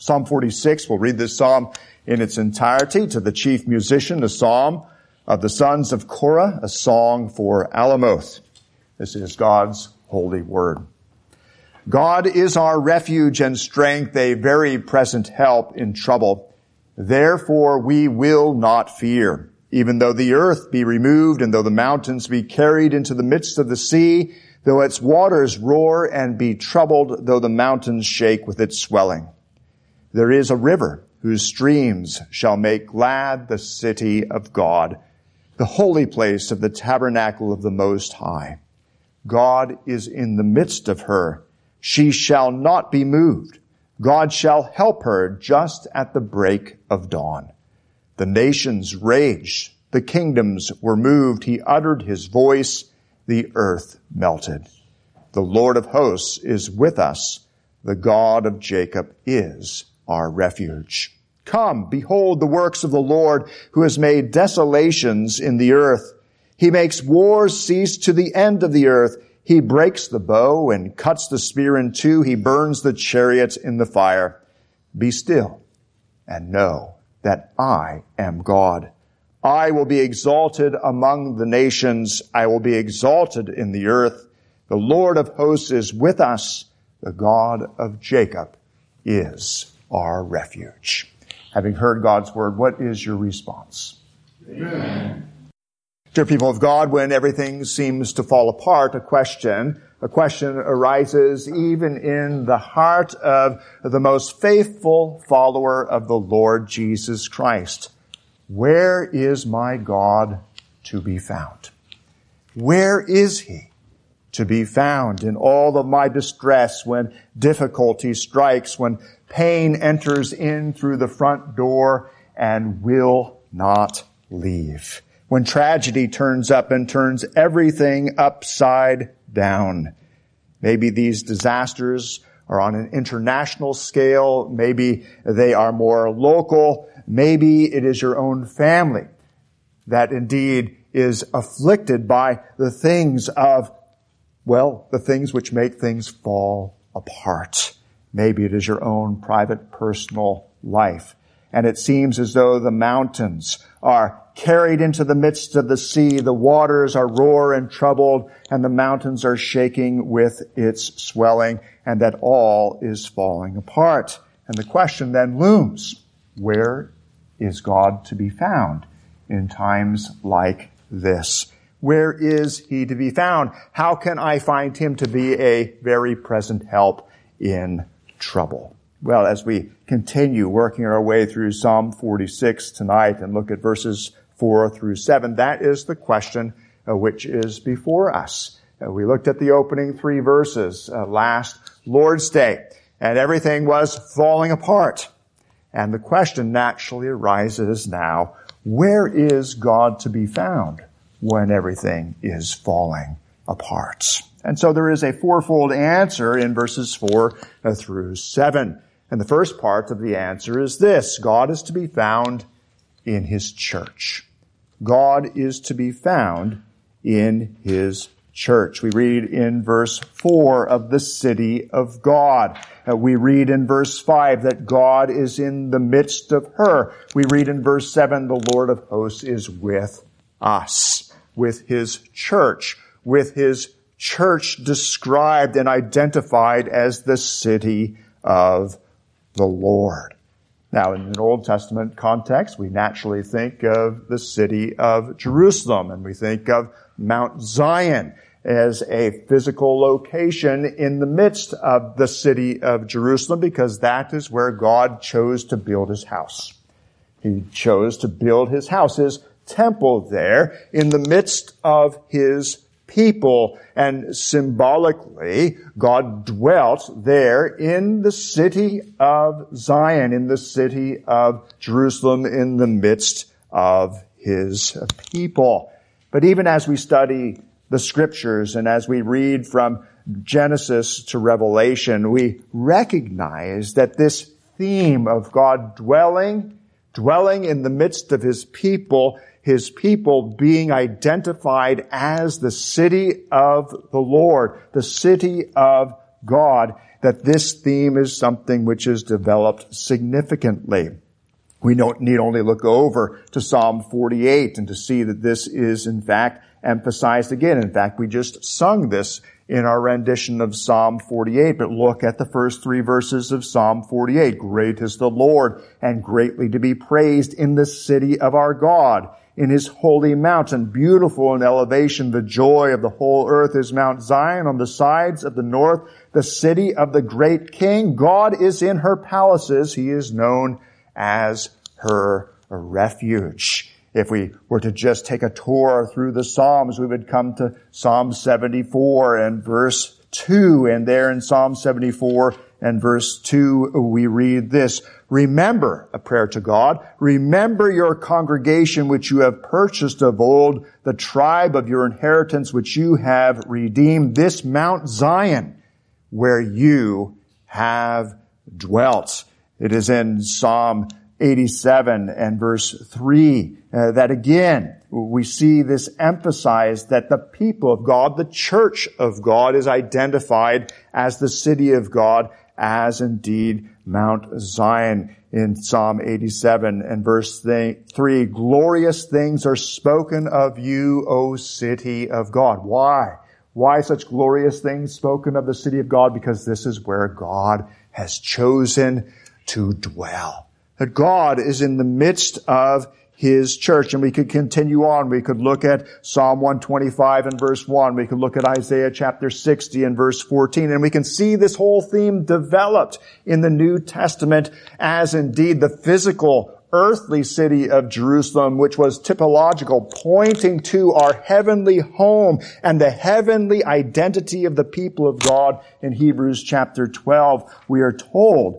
Psalm 46, we'll read this psalm in its entirety. To the chief musician, a psalm of the sons of Korah, a song for Alamoth. This is God's holy word. God is our refuge and strength, a very present help in trouble. Therefore we will not fear, even though the earth be removed and though the mountains be carried into the midst of the sea, though its waters roar and be troubled, though the mountains shake with its swelling. There is a river whose streams shall make glad the city of God, the holy place of the tabernacle of the Most High. God is in the midst of her. She shall not be moved. God shall help her just at the break of dawn. The nations raged. The kingdoms were moved. He uttered his voice. The earth melted. The Lord of hosts is with us. The God of Jacob is our refuge. Come, behold the works of the Lord, who has made desolations in the earth. He makes wars cease to the end of the earth. He breaks the bow and cuts the spear in two. He burns the chariots in the fire. Be still and know that I am God. I will be exalted among the nations. I will be exalted in the earth. The Lord of hosts is with us. The God of Jacob is our refuge. Having heard God's word, what is your response? Amen. Dear people of God, when everything seems to fall apart, a question arises even in the heart of the most faithful follower of the Lord Jesus Christ. Where is my God to be found? Where is he to be found in all of my distress, when difficulty strikes, when pain enters in through the front door and will not leave? When tragedy turns up and turns everything upside down. Maybe these disasters are on an international scale. Maybe they are more local. Maybe it is your own family that indeed is afflicted by the things which make things fall apart. Maybe it is your own private personal life. And it seems as though the mountains are carried into the midst of the sea. The waters are roar and troubled, and the mountains are shaking with its swelling, and that all is falling apart. And the question then looms, where is God to be found in times like this? Where is he to be found? How can I find him to be a very present help in trouble? Well, as we continue working our way through Psalm 46 tonight and look at verses 4 through 7, that is the question which is before us. We looked at the opening 3 verses last Lord's Day, and everything was falling apart. And the question naturally arises now, where is God to be found when everything is falling apart? And so there is a fourfold answer in verses 4 through 7. And the first part of the answer is this: God is to be found in his church. God is to be found in his church. We read in verse 4 of the city of God. We read in verse 5 that God is in the midst of her. We read in verse 7, the Lord of hosts is with us, with his church described and identified as the city of the Lord. Now, in an Old Testament context, we naturally think of the city of Jerusalem, and we think of Mount Zion as a physical location in the midst of the city of Jerusalem, because that is where God chose to build his house. He chose to build his house, his temple there, in the midst of his people, and symbolically, God dwelt there in the city of Zion, in the city of Jerusalem, in the midst of his people. But even as we study the scriptures and as we read from Genesis to Revelation, we recognize that this theme of God dwelling in the midst of his people being identified as the city of the Lord, the city of God, that this theme is something which is developed significantly. We don't need only look over to Psalm 48 and to see that this is in fact emphasized again. In fact, we just sung this in our rendition of Psalm 48, but look at the first 3 verses of Psalm 48. Great is the Lord, and greatly to be praised in the city of our God, in his holy mountain. Beautiful in elevation, the joy of the whole earth is Mount Zion on the sides of the north, the city of the great King. God is in her palaces. He is known as her refuge. If we were to just take a tour through the Psalms, we would come to Psalm 74 and verse 2. And there in Psalm 74 and verse 2, we read this: remember, a prayer to God, remember your congregation which you have purchased of old, the tribe of your inheritance which you have redeemed, this Mount Zion where you have dwelt. It is in Psalm 87 and verse 3 that again we see this emphasized that the people of God, the church of God, is identified as the city of God, as indeed Mount Zion. In Psalm 87 and verse 3, glorious things are spoken of you, O city of God. Why? Why such glorious things spoken of the city of God? Because this is where God has chosen to dwell. That God is in the midst of his church. And we could continue on. We could look at Psalm 125 and verse 1. We could look at Isaiah chapter 60 and verse 14. And we can see this whole theme developed in the New Testament as indeed the physical earthly city of Jerusalem, which was typological, pointing to our heavenly home and the heavenly identity of the people of God. In Hebrews chapter 12, we are told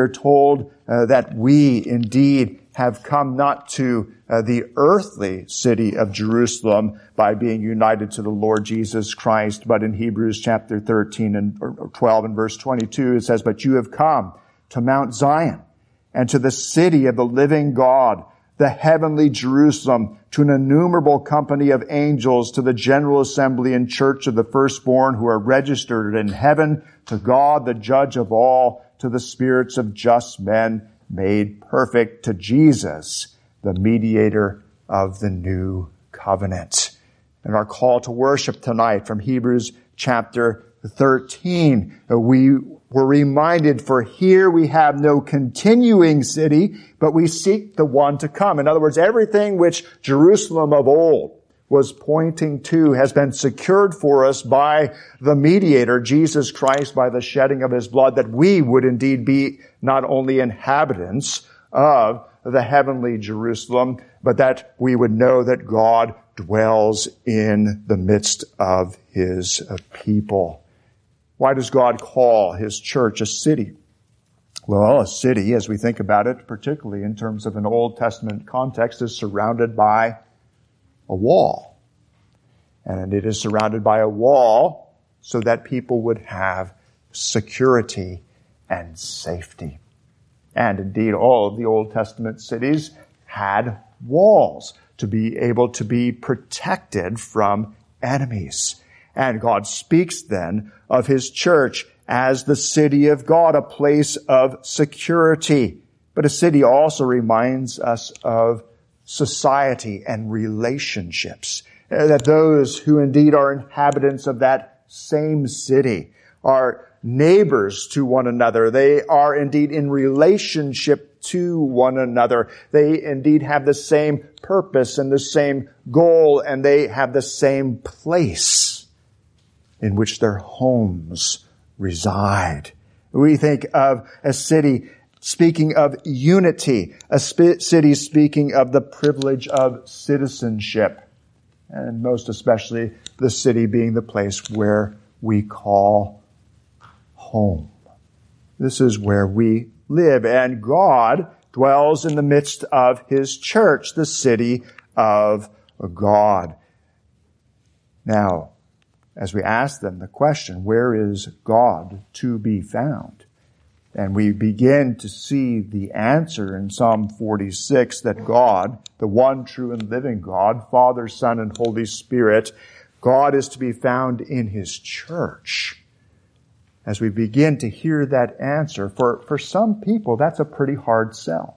that we indeed have come not to the earthly city of Jerusalem by being united to the Lord Jesus Christ, but in Hebrews chapter 13 and 12 and verse 22, it says, but you have come to Mount Zion and to the city of the living God, the heavenly Jerusalem, to an innumerable company of angels, to the general assembly and church of the firstborn who are registered in heaven, to God, the judge of all, to the spirits of just men made perfect, to Jesus, the mediator of the new covenant. And our call to worship tonight from Hebrews chapter 13, we were reminded, for here we have no continuing city, but we seek the one to come. In other words, everything which Jerusalem of old was pointing to has been secured for us by the mediator, Jesus Christ, by the shedding of his blood, that we would indeed be not only inhabitants of the heavenly Jerusalem, but that we would know that God dwells in the midst of his people. Why does God call his church a city? Well, a city, as we think about it, particularly in terms of an Old Testament context, is surrounded by a wall. And it is surrounded by a wall so that people would have security and safety. And indeed, all of the Old Testament cities had walls to be able to be protected from enemies. And God speaks then of his church as the city of God, a place of security. But a city also reminds us of society and relationships. That those who indeed are inhabitants of that same city are neighbors to one another. They are indeed in relationship to one another. They indeed have the same purpose and the same goal, and they have the same place in which their homes reside. We think of a city speaking of unity, a city speaking of the privilege of citizenship, and most especially the city being the place where we call home. This is where we live, and God dwells in the midst of his church, the city of God. Now, as we ask them the question, where is God to be found? And we begin to see the answer in Psalm 46 that God, the one true and living God, Father, Son, and Holy Spirit, God is to be found in his church. as we begin to hear that answer, for some people, that's a pretty hard sell.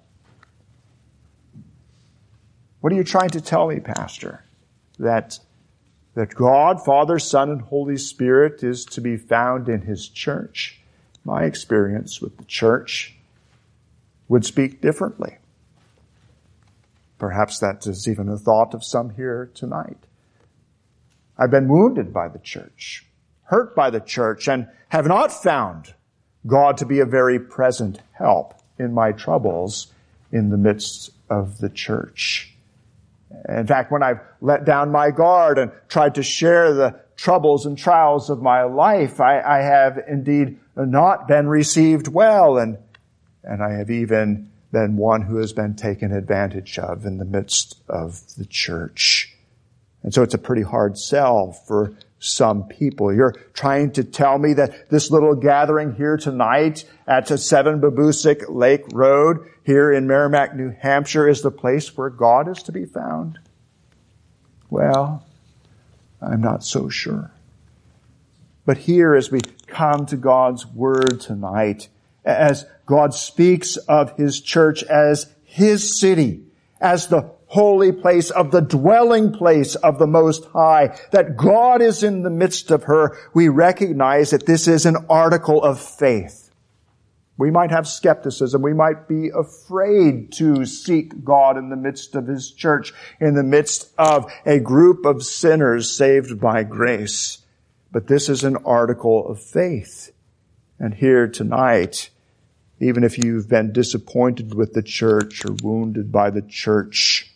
What are you trying to tell me, Pastor? That God, Father, Son, and Holy Spirit is to be found in His church? My experience with the church would speak differently. Perhaps that is even a thought of some here tonight. I've been wounded by the church, hurt by the church, and have not found God to be a very present help in my troubles in the midst of the church. In fact, when I've let down my guard and tried to share the troubles and trials of my life, I have indeed not been received well, and I have even been one who has been taken advantage of in the midst of the church. And so it's a pretty hard sell for some people. You're trying to tell me that this little gathering here tonight at 7 Babusick Lake Road here in Merrimack, New Hampshire is the place where God is to be found? Well, I'm not so sure. But here, as we come to God's Word tonight, as God speaks of His church as His city, as the holy place of the dwelling place of the Most High, that God is in the midst of her, we recognize that this is an article of faith. We might have skepticism. We might be afraid to seek God in the midst of His church, in the midst of a group of sinners saved by grace. But this is an article of faith. And here tonight, even if you've been disappointed with the church or wounded by the church,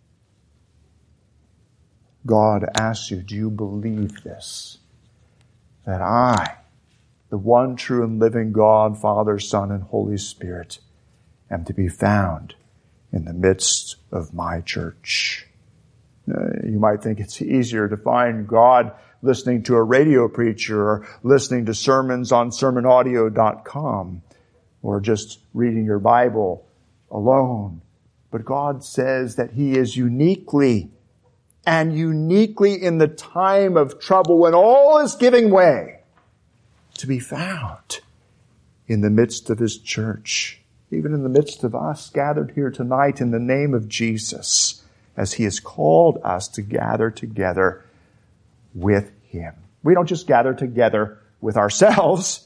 God asks you, do you believe this? That I, the one true and living God, Father, Son, and Holy Spirit, am to be found in the midst of my church. You might think it's easier to find God listening to a radio preacher or listening to sermons on sermonaudio.com or just reading your Bible alone. But God says that He is uniquely in the time of trouble when all is giving way, to be found in the midst of His church, even in the midst of us gathered here tonight in the name of Jesus, as He has called us to gather together with Him. We don't just gather together with ourselves.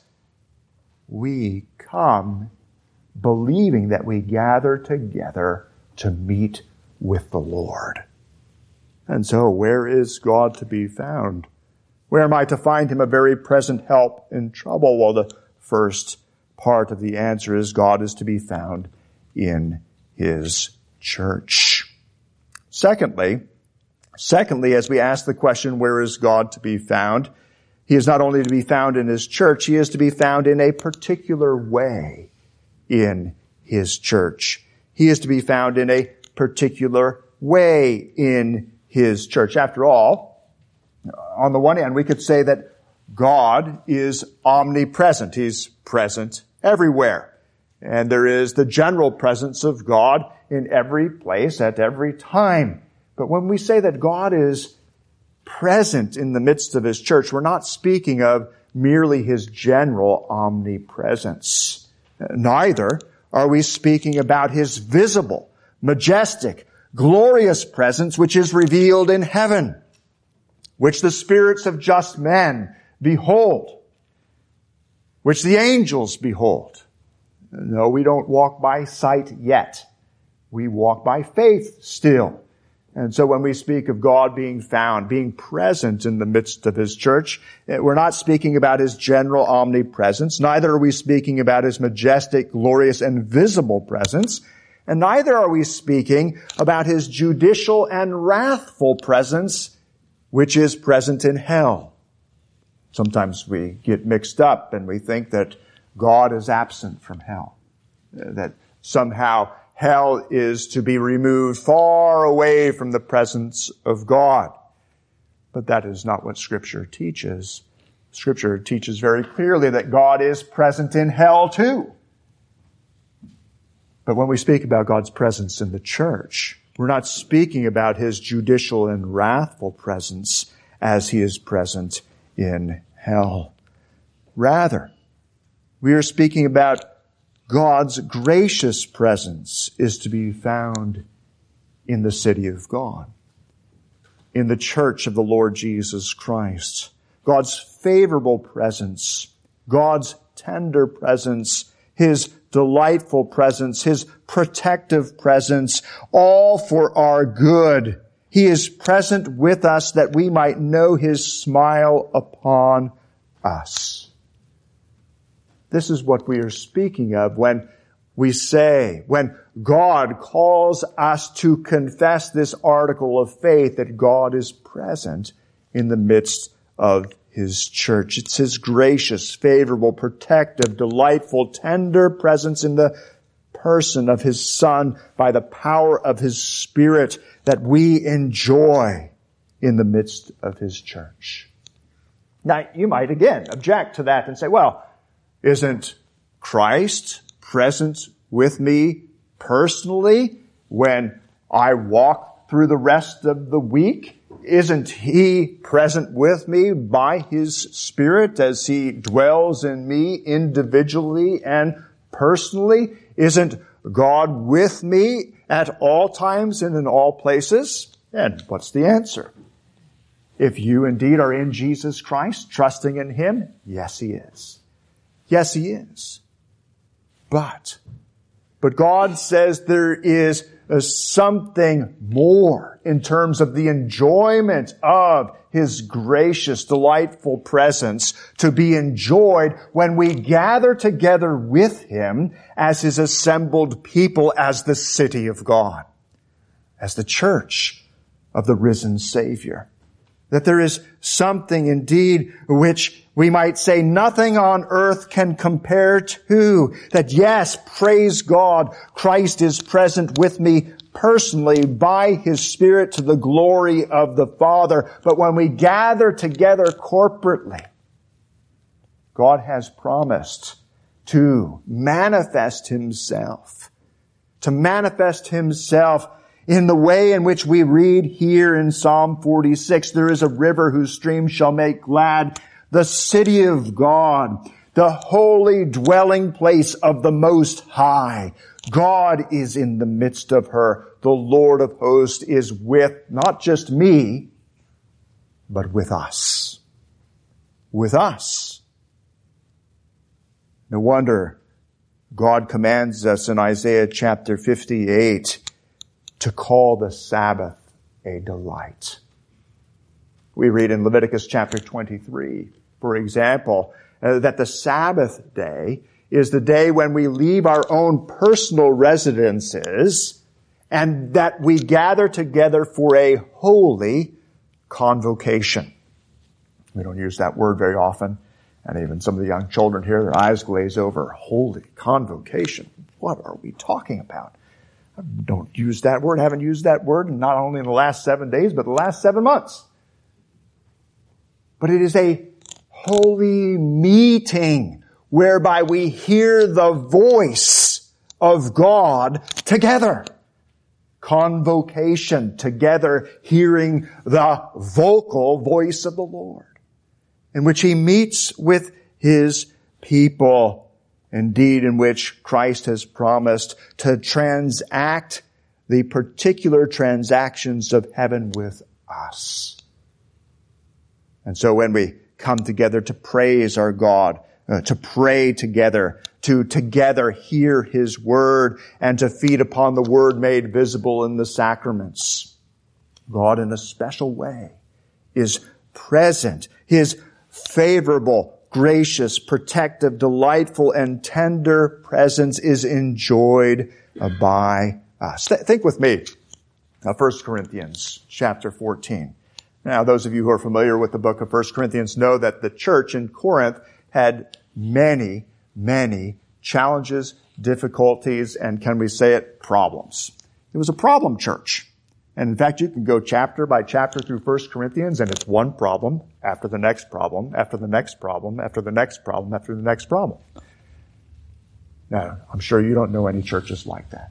We come believing that we gather together to meet with the Lord. And so, where is God to be found? Where am I to find Him a very present help in trouble? Well, the first part of the answer is God is to be found in His church. Secondly, as we ask the question, where is God to be found? He is not only to be found in His church, He is to be found in a particular way in His church. He is to be found in a particular way in His church. After all, on the one hand, we could say that God is omnipresent. He's present everywhere. And there is the general presence of God in every place at every time. But when we say that God is present in the midst of His church, we're not speaking of merely His general omnipresence. Neither are we speaking about His visible, majestic, glorious presence which is revealed in heaven, which the spirits of just men behold, which the angels behold. No, we don't walk by sight yet. We walk by faith still. And so when we speak of God being found, being present in the midst of His church, we're not speaking about His general omnipresence. Neither are we speaking about His majestic, glorious, and visible presence. And neither are we speaking about His judicial and wrathful presence, which is present in hell. Sometimes we get mixed up and we think that God is absent from hell, that somehow hell is to be removed far away from the presence of God. But that is not what Scripture teaches. Scripture teaches very clearly that God is present in hell too. But when we speak about God's presence in the church, we're not speaking about His judicial and wrathful presence as He is present in hell. Rather, We are speaking about God's gracious presence is to be found in the city of God, in the church of the Lord Jesus Christ. God's favorable presence, God's tender presence, His delightful presence, His protective presence, all for our good. He is present with us that we might know His smile upon us. This is what we are speaking of when we say, when God calls us to confess this article of faith, that God is present in the midst of His church. It's His gracious, favorable, protective, delightful, tender presence in the person of His Son by the power of His Spirit that we enjoy in the midst of His church. Now, you might again object to that and say, well, isn't Christ present with me personally when I walk through the rest of the week? Isn't He present with me by His Spirit as He dwells in me individually and personally? Isn't God with me at all times and in all places? And what's the answer? If you indeed are in Jesus Christ, trusting in Him, yes, He is. Yes, He is. But God says there is something more in terms of the enjoyment of His gracious, delightful presence to be enjoyed when we gather together with Him as His assembled people, as the city of God, as the church of the risen Savior. That there is something indeed which we might say nothing on earth can compare to. That yes, praise God, Christ is present with me personally by His Spirit to the glory of the Father. But when we gather together corporately, God has promised to manifest Himself. To manifest Himself in the way in which we read here in Psalm 46, there is a river whose streams shall make glad the city of God, the holy dwelling place of the Most High. God is in the midst of her. The Lord of hosts is with not just me, but with us. With us. No wonder God commands us in Isaiah chapter 58 to call the Sabbath a delight. We read in Leviticus chapter 23, for example, that the Sabbath day is the day when we leave our own personal residences and that we gather together for a holy convocation. We don't use that word very often, and even some of the young children here, their eyes glaze over. Holy convocation. What are we talking about? I don't use that word, haven't used that word, not only in the last 7 days, but the last 7 months. But it is a holy meeting whereby we hear the voice of God together. Convocation, together hearing the vocal voice of the Lord, in which He meets with His people. Indeed, in which Christ has promised to transact the particular transactions of heaven with us. And so when we come together to praise our God, to pray together, to together hear His word, and to feed upon the word made visible in the sacraments, God in a special way is present. His favorable, gracious, protective, delightful, and tender presence is enjoyed by us. Think with me, 1 Corinthians chapter 14. Now, those of you who are familiar with the book of 1 Corinthians know that the church in Corinth had many, many challenges, difficulties, and can we say it, problems. It was a problem church. And in fact, you can go chapter by chapter through 1 Corinthians, and it's one problem after the next problem, after the next problem, after the next problem, after the next problem. Now, I'm sure you don't know any churches like that.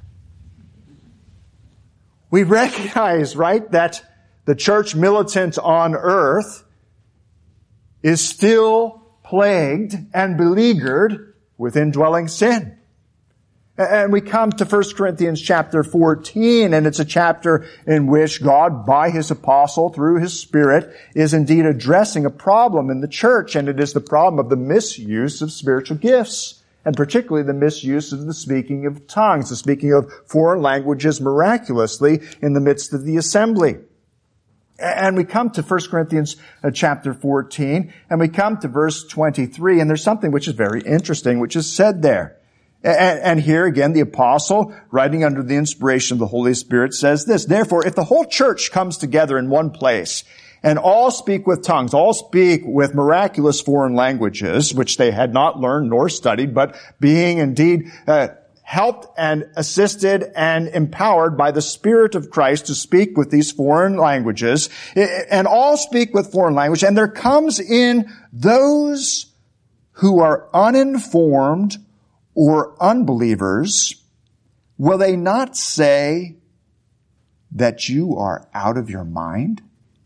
We recognize, right, that the church militant on earth is still plagued and beleaguered with indwelling sin. And we come to 1 Corinthians chapter 14, and it's a chapter in which God, by His apostle, through His Spirit, is indeed addressing a problem in the church, and it is the problem of the misuse of spiritual gifts, and particularly the misuse of the speaking of tongues, the speaking of foreign languages miraculously in the midst of the assembly. And we come to 1 Corinthians chapter 14, and we come to verse 23, and there's something which is very interesting, which is said there. And here again, the apostle, writing under the inspiration of the Holy Spirit, says this: "Therefore, if the whole church comes together in one place, and all speak with tongues, all speak with miraculous foreign languages, which they had not learned nor studied, but being indeed helped and assisted and empowered by the Spirit of Christ to speak with these foreign languages, and all speak with foreign language, and there comes in those who are uninformed or unbelievers, will they not say that you are out of your mind?"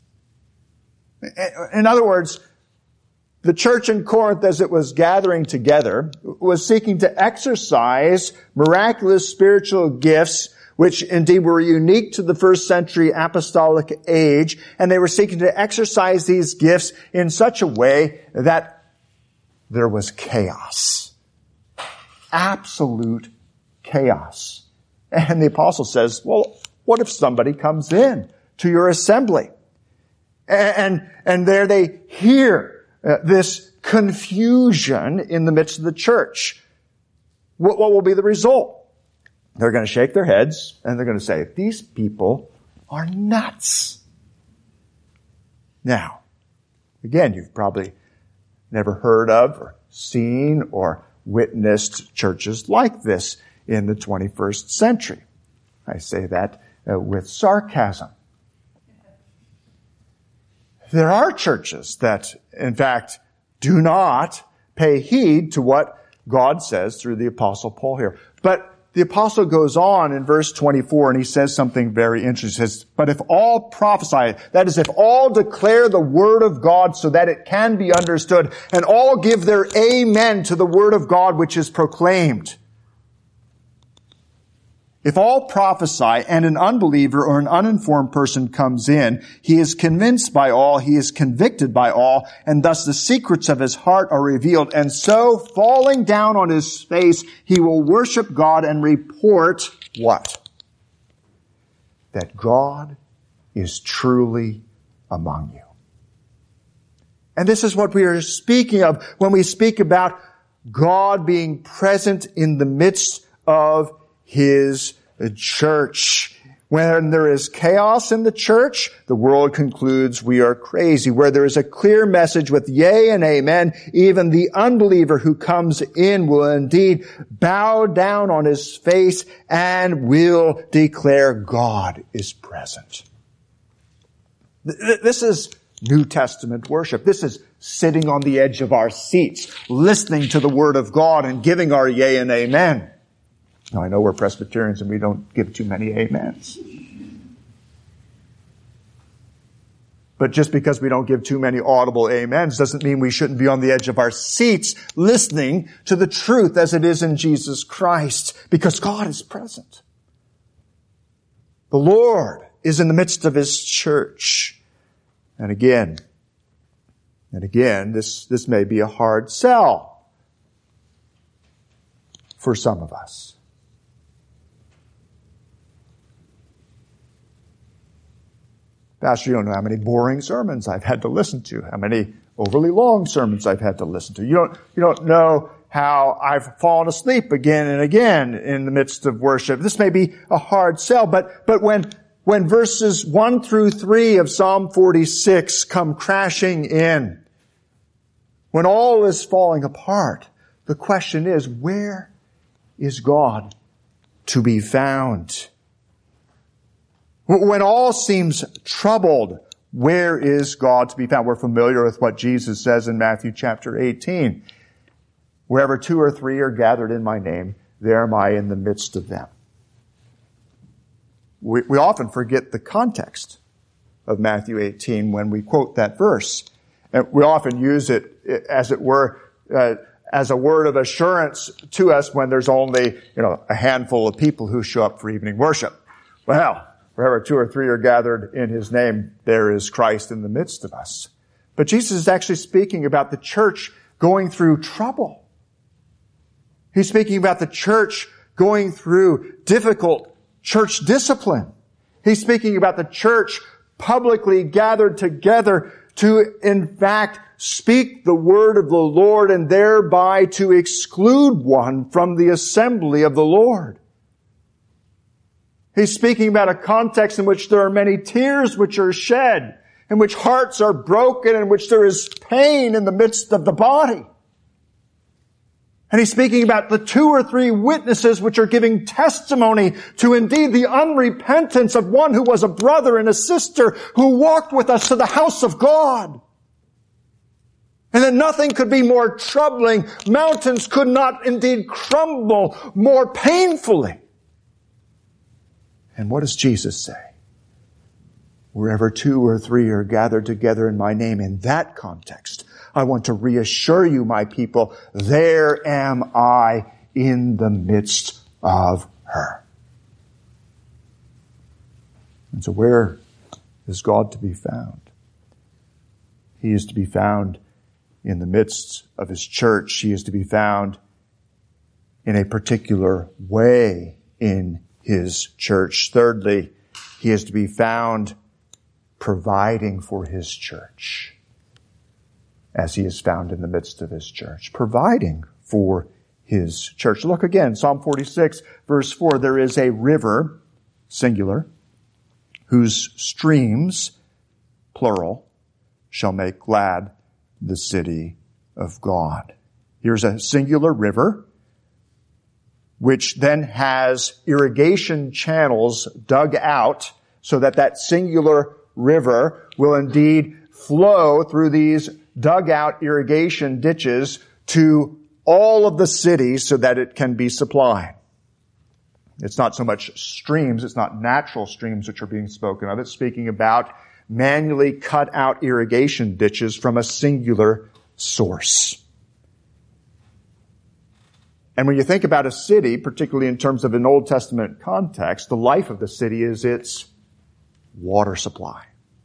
In other words, the church in Corinth, as it was gathering together, was seeking to exercise miraculous spiritual gifts, which indeed were unique to the first century apostolic age, and they were seeking to exercise these gifts in such a way that there was chaos. Absolute chaos. And the apostle says, well, what if somebody comes in to your assembly? And there they hear this confusion in the midst of the church. What will be the result? They're going to shake their heads and they're going to say, these people are nuts. Now, again, you've probably never heard of or seen or witnessed churches like this in the 21st century. I say that with sarcasm. There are churches that, in fact, do not pay heed to what God says through the Apostle Paul here. But the Apostle goes on in verse 24 and he says something very interesting. He says, "But if all prophesy," that is, if all declare the word of God so that it can be understood, and all give their amen to the word of God which is proclaimed. If all prophesy and an unbeliever or an uninformed person comes in, he is convinced by all, he is convicted by all, and thus the secrets of his heart are revealed. And so, falling down on his face, he will worship God and report what? That God is truly among you. And this is what we are speaking of when we speak about God being present in the midst of His church. When there is chaos in the church, the world concludes we are crazy. Where there is a clear message with yea and amen, even the unbeliever who comes in will indeed bow down on his face and will declare God is present. This is New Testament worship. This is sitting on the edge of our seats, listening to the Word of God and giving our yea and amen. Now, I know we're Presbyterians and we don't give too many amens. But just because we don't give too many audible amens doesn't mean we shouldn't be on the edge of our seats listening to the truth as it is in Jesus Christ, because God is present. The Lord is in the midst of His church. And again, this may be a hard sell for some of us. Pastor, you don't know how many boring sermons I've had to listen to, how many overly long sermons I've had to listen to. You don't know how I've fallen asleep again and again in the midst of worship. This may be a hard sell, but when verses 1 through 3 of Psalm 46 come crashing in, when all is falling apart, the question is, where is God to be found? When all seems troubled, where is God to be found? We're familiar with what Jesus says in Matthew chapter 18. Wherever 2 or 3 are gathered in my name, there am I in the midst of them. We often forget the context of Matthew 18 when we quote that verse. And we often use it, as it were, as a word of assurance to us when there's only, a handful of people who show up for evening worship. Well, wherever 2 or 3 are gathered in His name, there is Christ in the midst of us. But Jesus is actually speaking about the church going through trouble. He's speaking about the church going through difficult church discipline. He's speaking about the church publicly gathered together to, in fact, speak the word of the Lord and thereby to exclude one from the assembly of the Lord. He's speaking about a context in which there are many tears which are shed, in which hearts are broken, in which there is pain in the midst of the body. And he's speaking about the 2 or 3 witnesses which are giving testimony to indeed the unrepentance of one who was a brother and a sister who walked with us to the house of God. And that nothing could be more troubling. Mountains could not indeed crumble more painfully. And what does Jesus say? Wherever 2 or 3 are gathered together in my name, in that context, I want to reassure you, my people, there am I in the midst of her. And so where is God to be found? He is to be found in the midst of His church. He is to be found in a particular way in His church. Thirdly, He is to be found providing for His church, as He is found in the midst of His church. Providing for His church. Look again, Psalm 46, verse 4. There is a river, singular, whose streams, plural, shall make glad the city of God. Here's a singular river, which then has irrigation channels dug out so that that singular river will indeed flow through these dug out irrigation ditches to all of the cities so that it can be supplied. It's not so much streams, it's not natural streams which are being spoken of. It's speaking about manually cut out irrigation ditches from a singular source. And when you think about a city, particularly in terms of an Old Testament context, the life of the city is its water supply.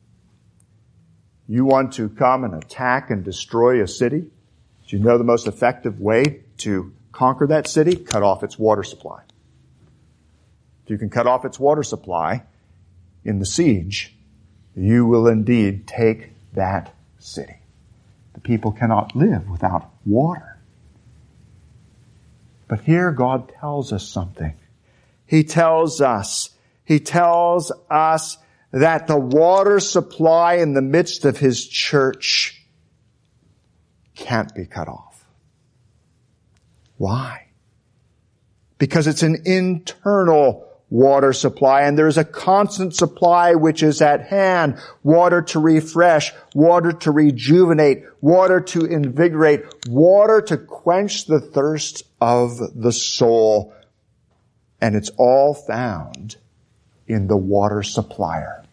You want to come and attack and destroy a city? Do you know the most effective way to conquer that city? Cut off its water supply. If you can cut off its water supply in the siege, you will indeed take that city. The people cannot live without water. But here God tells us something. He tells us that the water supply in the midst of His church can't be cut off. Why? Because it's an internal water supply, and there's a constant supply which is at hand. Water to refresh, water to rejuvenate, water to invigorate, water to quench the thirst of the soul. And it's all found in the water supplier.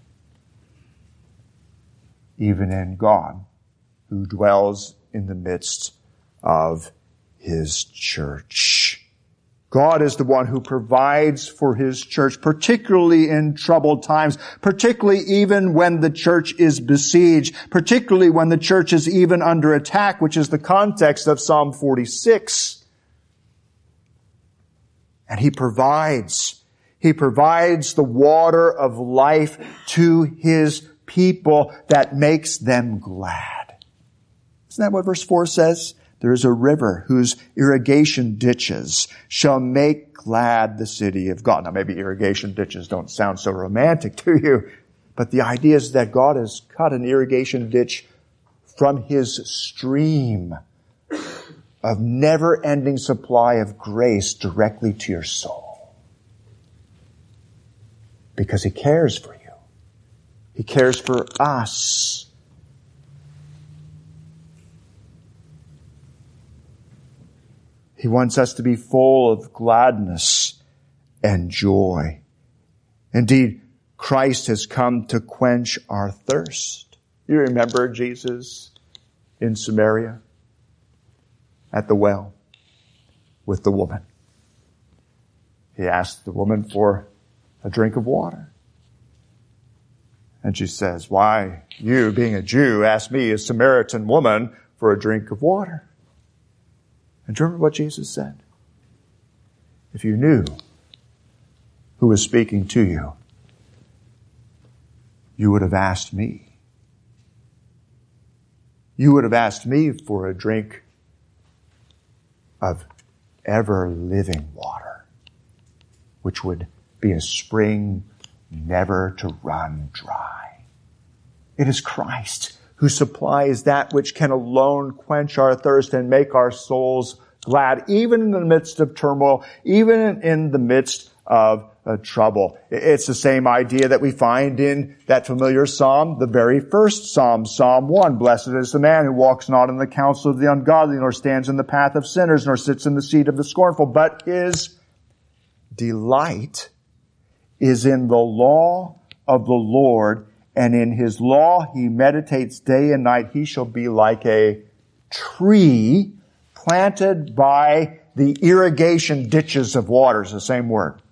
Even in God, who dwells in the midst of His church. God is the one who provides for His church, particularly in troubled times, particularly even when the church is besieged, particularly when the church is even under attack, which is the context of Psalm 46. And He provides the water of life to His people that makes them glad. Isn't that what verse 4 says? There is a river whose irrigation ditches shall make glad the city of God. Now maybe irrigation ditches don't sound so romantic to you, but the idea is that God has cut an irrigation ditch from His stream of never-ending supply of grace directly to your soul. Because He cares for you. He cares for us. He wants us to be full of gladness and joy. Indeed, Christ has come to quench our thirst. You remember Jesus in Samaria? at the well with the woman. He asked the woman for a drink of water. And she says, why, you being a Jew, ask me, a Samaritan woman, for a drink of water? And do you remember what Jesus said? If you knew who was speaking to you, you would have asked me. You would have asked me for a drink of ever-living water, which would be a spring never to run dry. It is Christ who supplies that which can alone quench our thirst and make our souls glad, even in the midst of turmoil, even in the midst of trouble. It's the same idea that we find in that familiar psalm, the very first psalm, Psalm 1. Blessed is the man who walks not in the counsel of the ungodly, nor stands in the path of sinners, nor sits in the seat of the scornful, but his delight is in the law of the Lord, and in his law he meditates day and night. He shall be like a tree planted by the irrigation ditches of waters, the same word.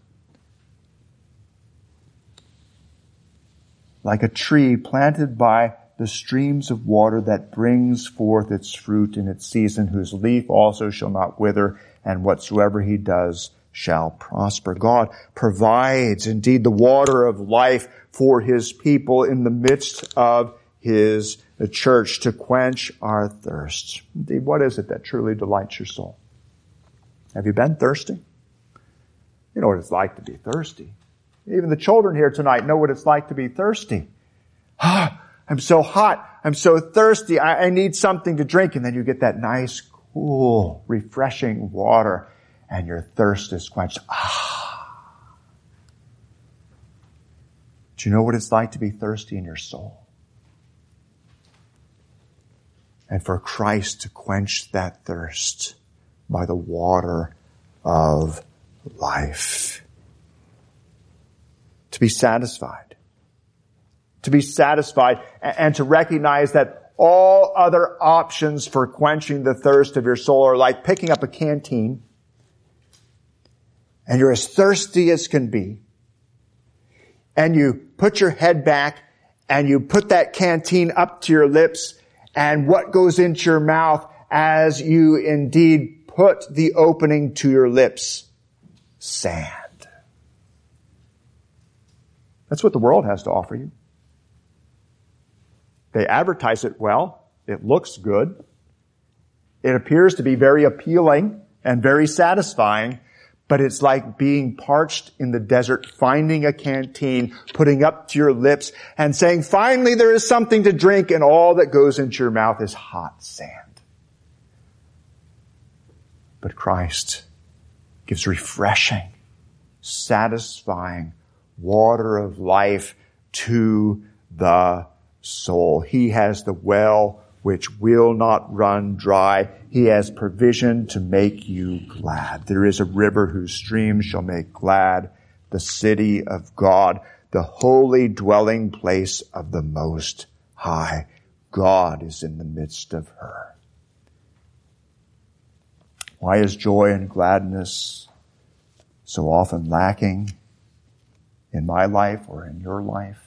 Like a tree planted by the streams of water that brings forth its fruit in its season, whose leaf also shall not wither, and whatsoever he does shall prosper. God provides indeed the water of life for his people in the midst of his church to quench our thirst. Indeed, what is it that truly delights your soul? Have you been thirsty? You know what it's like to be thirsty. Even the children here tonight know what it's like to be thirsty. I'm so hot. I'm so thirsty. I need something to drink. And then you get that nice, cool, refreshing water and your thirst is quenched. Do you know what it's like to be thirsty in your soul? And for Christ to quench that thirst by the water of life. To be satisfied. To be satisfied and to recognize that all other options for quenching the thirst of your soul are like picking up a canteen and you're as thirsty as can be. And you put your head back and you put that canteen up to your lips, and what goes into your mouth as you indeed put the opening to your lips? Sand. That's what the world has to offer you. They advertise it well. It looks good. It appears to be very appealing and very satisfying, but it's like being parched in the desert, finding a canteen, putting up to your lips, and saying, finally there is something to drink, and all that goes into your mouth is hot sand. But Christ gives refreshing, satisfying water of life to the soul. He has the well which will not run dry. He has provision to make you glad. There is a river whose streams shall make glad the city of God, the holy dwelling place of the Most High. God is in the midst of her. Why is joy and gladness so often lacking in my life or in your life?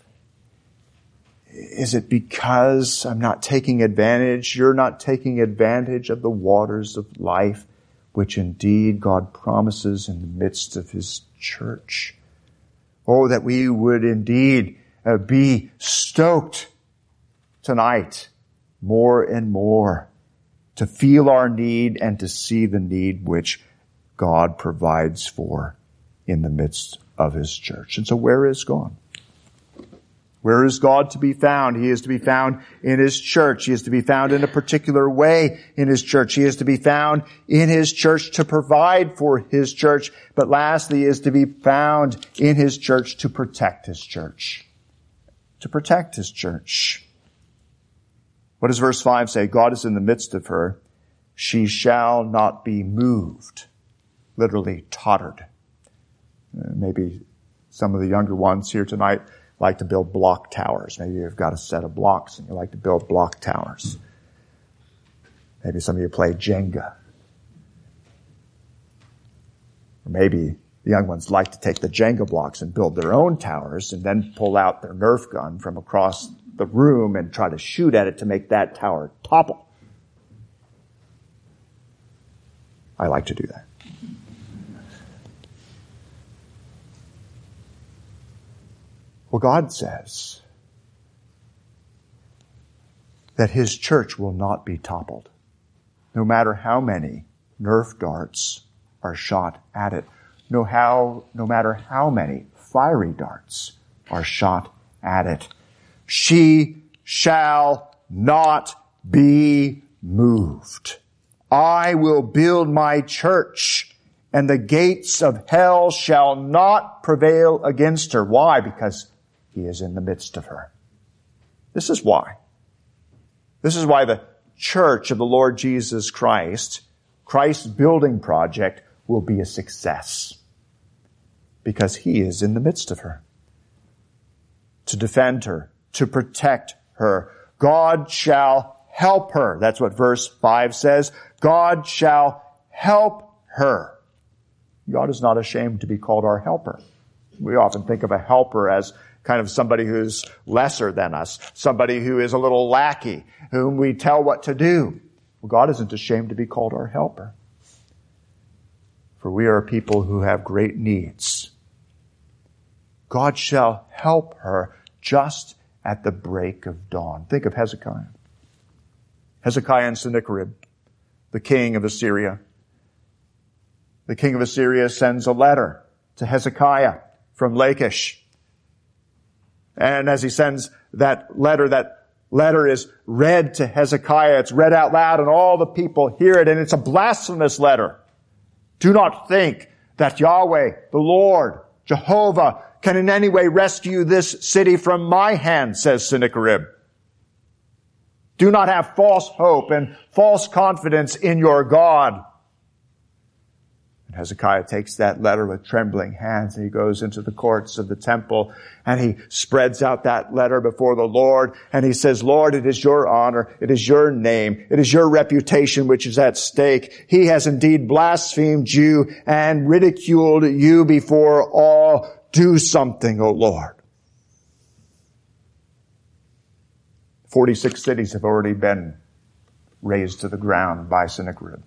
Is it because I'm not taking advantage, you're not taking advantage of the waters of life, which indeed God promises in the midst of his church? Oh, that we would indeed be stoked tonight more and more to feel our need and to see the need which God provides for in the midst of his church. And so where is God? Where is God to be found? He is to be found in his church. He is to be found in a particular way in his church. He is to be found in his church to provide for his church. But lastly, he is to be found in his church to protect his church. To protect his church. What does verse 5 say? God is in the midst of her. She shall not be moved. Literally tottered. Maybe some of the younger ones here tonight like to build block towers. Maybe you've got a set of blocks and you like to build block towers. Maybe some of you play Jenga. Maybe the young ones like to take the Jenga blocks and build their own towers and then pull out their Nerf gun from across the room and try to shoot at it to make that tower topple. I like to do that. Well, God says that his church will not be toppled, no matter how many Nerf darts are shot at it, no matter how many fiery darts are shot at it. She shall not be moved. I will build my church, and the gates of hell shall not prevail against her. Why? Because he is in the midst of her. This is why. This is why the church of the Lord Jesus Christ, Christ's building project, will be a success. Because he is in the midst of her. To defend her, to protect her. God shall help her. That's what verse 5 says. God shall help her. God is not ashamed to be called our helper. We often think of a helper as kind of somebody who's lesser than us, somebody who is a little lackey, whom we tell what to do. Well, God isn't ashamed to be called our helper. For we are people who have great needs. God shall help her just at the break of dawn. Think of Hezekiah. Hezekiah and Sennacherib, the king of Assyria. The king of Assyria sends a letter to Hezekiah from Lachish. And as he sends that letter is read to Hezekiah. It's read out loud and all the people hear it, and it's a blasphemous letter. Do not think that Yahweh, the Lord, Jehovah, can in any way rescue this city from my hand, says Sennacherib. Do not have false hope and false confidence in your God. And Hezekiah takes that letter with trembling hands and he goes into the courts of the temple and he spreads out that letter before the Lord and he says, Lord, it is your honor, it is your name, it is your reputation which is at stake. He has indeed blasphemed you and ridiculed you before all. Do something, O Lord. 46 cities have already been razed to the ground by Sennacherib.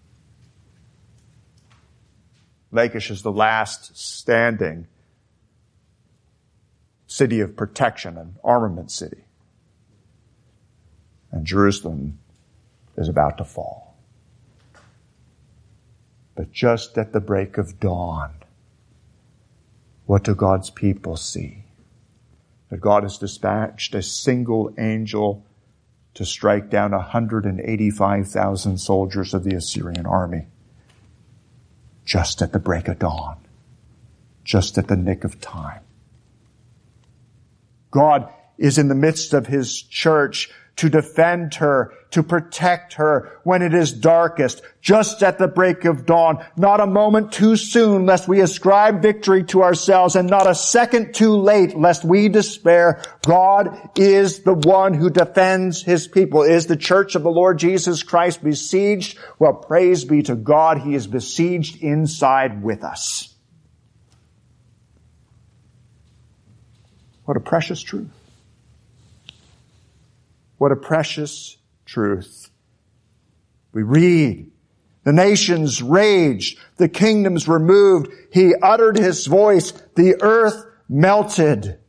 Lachish is the last standing city of protection, an armament city. And Jerusalem is about to fall. But just at the break of dawn, what do God's people see? That God has dispatched a single angel to strike down 185,000 soldiers of the Assyrian army. Just at the break of dawn. Just at the nick of time. God is in the midst of his church to defend her, to protect her when it is darkest, just at the break of dawn, not a moment too soon lest we ascribe victory to ourselves, and not a second too late lest we despair. God is the one who defends his people. Is the church of the Lord Jesus Christ besieged? Well, praise be to God, he is besieged inside with us. What a precious truth. What a precious truth. We read, the nations raged, the kingdoms were moved, he uttered his voice, the earth melted.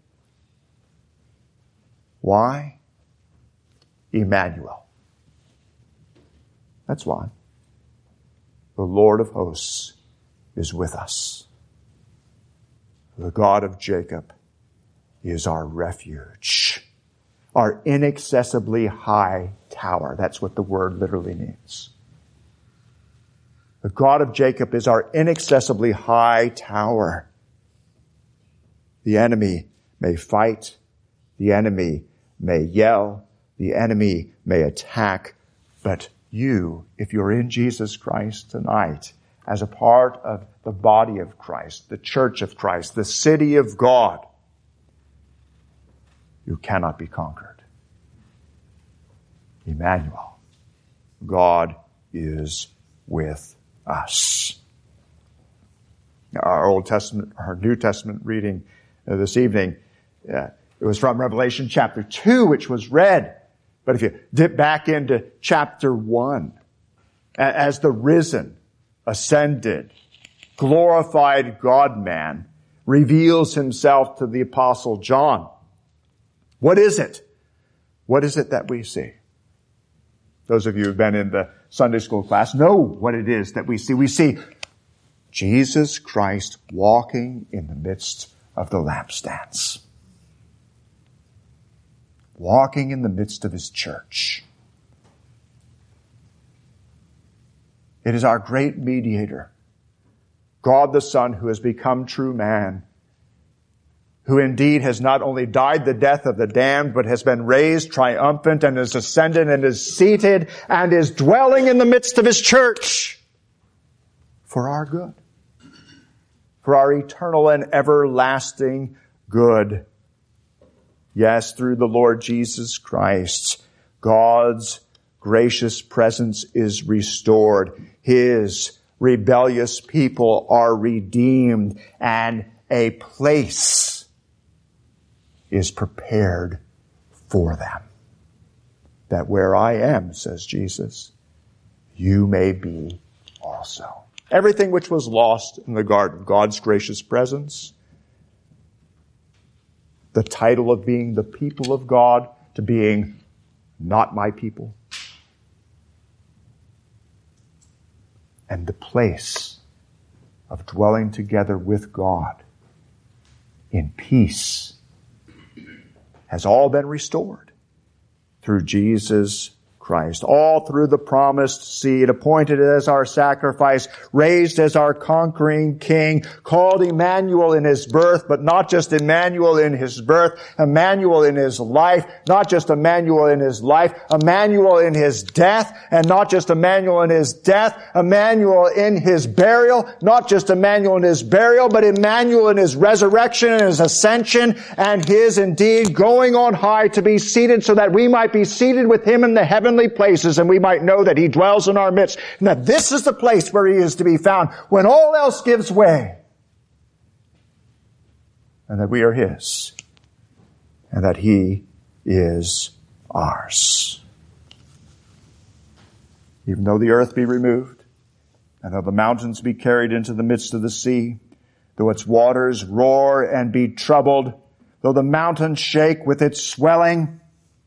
Why? Emmanuel. That's why. The Lord of hosts is with us. The God of Jacob is our refuge. Our inaccessibly high tower. That's what the word literally means. The God of Jacob is our inaccessibly high tower. The enemy may fight. The enemy may yell. The enemy may attack. But you, if you're in Jesus Christ tonight, as a part of the body of Christ, the church of Christ, the city of God, you cannot be conquered. Emmanuel. God is with us. our Old Testament, our New Testament reading this evening, it was from Revelation chapter 2, which was read. But if you dip back into chapter 1, as the risen, ascended, glorified God-man reveals himself to the Apostle John, what is it? What is it that we see? Those of you who've been in the Sunday school class know what it is that we see. We see Jesus Christ walking in the midst of the lampstands. Walking in the midst of his church. It is our great mediator, God the Son, who has become true man, who indeed has not only died the death of the damned, but has been raised triumphant and is ascended and is seated and is dwelling in the midst of his church for our good, for our eternal and everlasting good. Yes, through the Lord Jesus Christ, God's gracious presence is restored. His rebellious people are redeemed, and a place is prepared for them. That where I am, says Jesus, you may be also. Everything which was lost in the garden, God's gracious presence, the title of being the people of God to being not my people, and the place of dwelling together with God in peace has all been restored through Jesus Christ, all through the promised seed, appointed as our sacrifice, raised as our conquering king, called Emmanuel in his birth, but not just Emmanuel in his birth, Emmanuel in his life, not just Emmanuel in his life, Emmanuel in his death, and not just Emmanuel in his death, Emmanuel in his burial, not just Emmanuel in his burial, but Emmanuel in his resurrection and his ascension, and his indeed going on high to be seated so that we might be seated with him in the heavenly places, and we might know that he dwells in our midst, and that this is the place where he is to be found when all else gives way, and that we are his, and that he is ours. Even though the earth be removed, and though the mountains be carried into the midst of the sea, though its waters roar and be troubled, though the mountains shake with its swelling,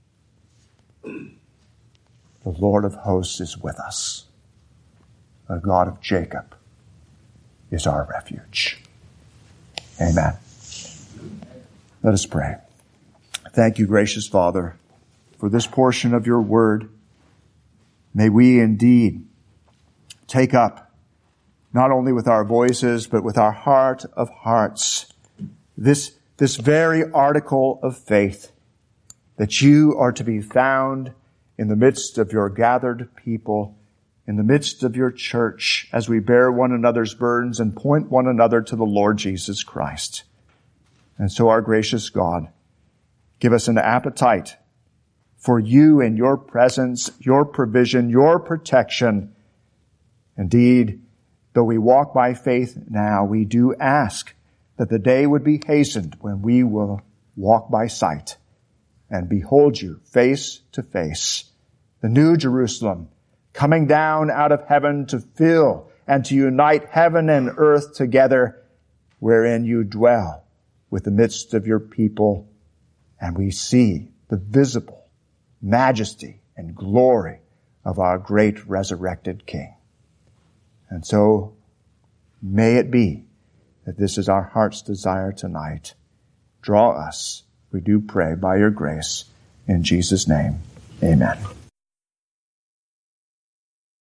the Lord of hosts is with us. The God of Jacob is our refuge. Amen. Let us pray. Thank you, gracious Father, for this portion of your word. May we indeed take up, not only with our voices, but with our heart of hearts, this very article of faith, that you are to be found in the midst of your gathered people, in the midst of your church, as we bear one another's burdens and point one another to the Lord Jesus Christ. And so, our gracious God, give us an appetite for you and your presence, your provision, your protection. Indeed, though we walk by faith now, we do ask that the day would be hastened when we will walk by sight and behold you face to face, the new Jerusalem coming down out of heaven to fill and to unite heaven and earth together, wherein you dwell with the midst of your people, and we see the visible majesty and glory of our great resurrected King. And so may it be that this is our heart's desire tonight. Draw us, we do pray, by your grace. In Jesus' name, amen.